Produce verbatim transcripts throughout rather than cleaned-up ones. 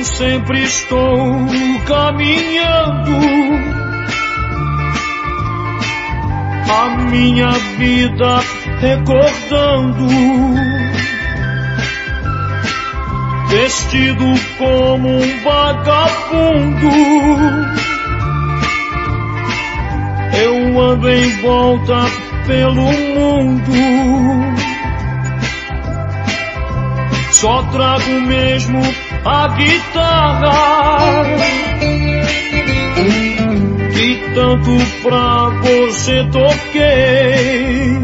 sempre estou caminhando a minha vida recordando, vestido como um vagabundo. Eu ando em volta pelo mundo, só trago mesmo a guitarra que tanto pra você toquei.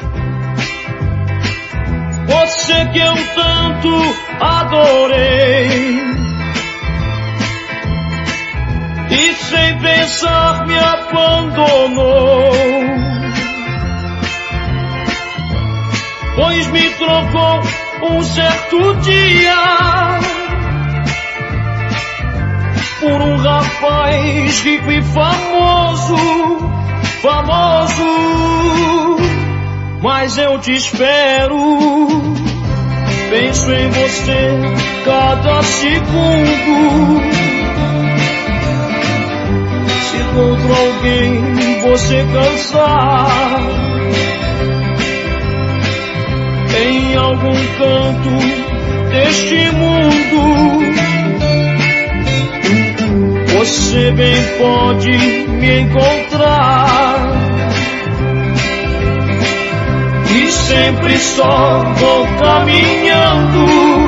Você que eu tanto adorei e sem pensar me abandonou, pois me trocou um certo dia por um rapaz rico e famoso, famoso. Mas eu te espero, penso em você cada segundo. Se encontro alguém você cansar em algum canto deste mundo, você bem pode me encontrar. E sempre só vou caminhando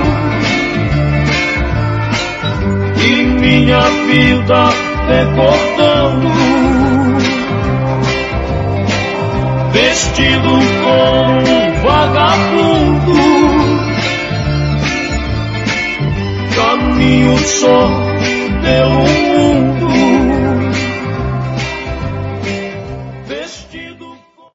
e minha vida recordando, vestido como um vagabundo, caminho só pelo mundo.